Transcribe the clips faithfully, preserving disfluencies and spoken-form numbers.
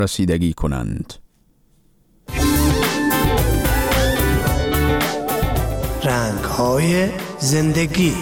رسیدگی کنند. رنگ‌های زندگی.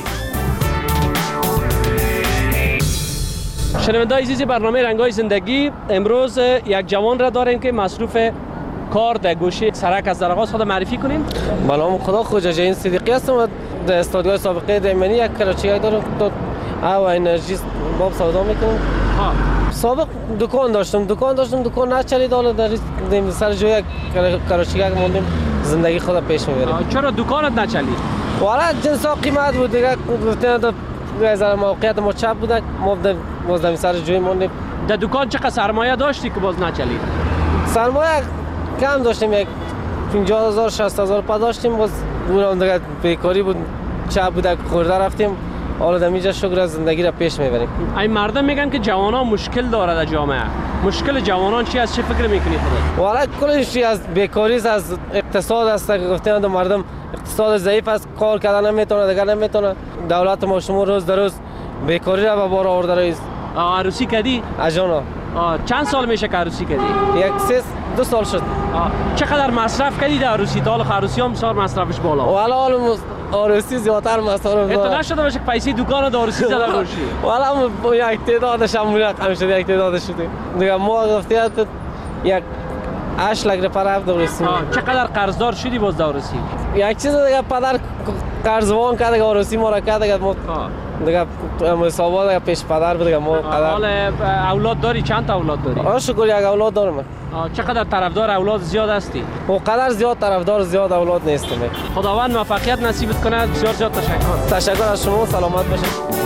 شنونده‌های عزیز برنامه رنگ‌های زندگی، امروز یک جوان را داریم که مصروف کار در گوشه سرک از در آغاز خود معرفی کنیم. بله، خدا خوجا جین صدیقی هستم و در استادیوی سابقه دیمنی یک کراچی دارم تو او انرژی باب سودا میکنم. ها سابق دکان داشتم دکان داشتم دکان نچلید، حالا در سر جای کراچی موندیم، زندگی خود پیش میبریم. چرا دکانت نچلید؟ والا جنسا قیمت بود دیگه، گفتن در موقعیت ما چپ بود، ما باز سر جای موندیم. در دکان چقدر سرمایه داشتی که باز نچلید؟ سرمایه کم داشتیم، یک پنجاه هزار شصت هزار پا داشتیم، باز اونم دیگه بیکاری بود، چپ بود، خورده رفتیم. حالا دمیجا شکر از زندگی را پیش میبریم. این مردم میگن که جوانان مشکل داره در جامعه. مشکل جوانان چی است؟ چه فکر میکنی خودت؟ والا کلش از بیکاری است، از اقتصاد است که گفتن مردم اقتصاد ضعیف است، کار کردن نمیتونه، دیگه نمیتونه. دولت ما شما روز در روز بیکاری را به بار آورده است. عروسی کردی؟ اجانا. چند سال میشه که عروسی کردی؟ یک سه دو سال شد. چقدر مصرف کردی در عروسی؟ تا حالا عروسی هم بسیار مصرفش بالا. والا حالا عروسی زیادتر مصرف داره. تو نشده باشه که پیسې دکان د عروسی زده باشی؟ والا یک تعدادش هم رقم شده، یک تعدادش شده. دیگه ما گفتیم یک هشت لک روپیه رفت عروسی. چقدر قرضدار شدی باز در عروسی؟ یک چیز دیگه پدر قرضوان کرد دیگه، عروسی ما را کرد دیگه، ما دیگه حسابات دیگه پیش پدر بود دیگه. ما حال اولاد داری؟ چند تا اولاد داری؟ آ شکر یک اولاد دارم. چقدر طرفدار اولاد زیاد هستی؟ او قدر زیاد طرفدار زیاد اولاد نیستم. خداوند موفقیت نصیبت کنه. بسیار زیاد تشکر. تشکر از شما، سلامت باشید.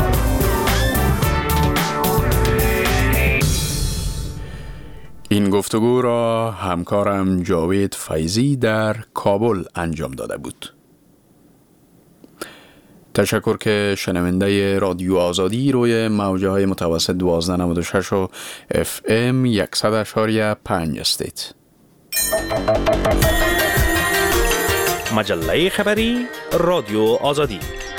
این گفتگو را همکارم جاوید فیضی در کابل انجام داده بود. تشکر که شنونده رادیو آزادی روی موجه های متوسط دوازده نود و شش و اف ام صد اشاری پنج هستید. مجله خبری رادیو آزادی.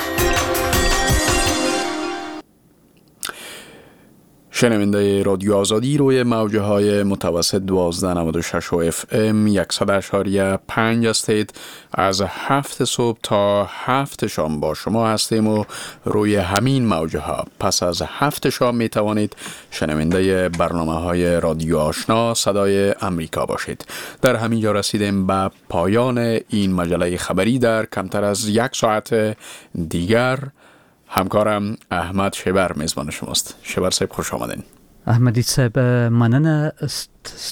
شنونده رادیو آزادی روی موجه های متوسط دوازده نود و شش و اف ام صد اشاری پنج هستید. از هفت صبح تا هفت شام با شما هستیم و روی همین موجه ها پس از هفت شام می توانید شنونده برنامه های رادیو آشنا صدای امریکا باشید. در همین جا رسیدیم به پایان این مجله خبری. در کمتر از یک ساعت دیگر همکارم احمد شبر میزبان شماست. شبر صاحب خوش آمدین. احمدی صاحب مننه.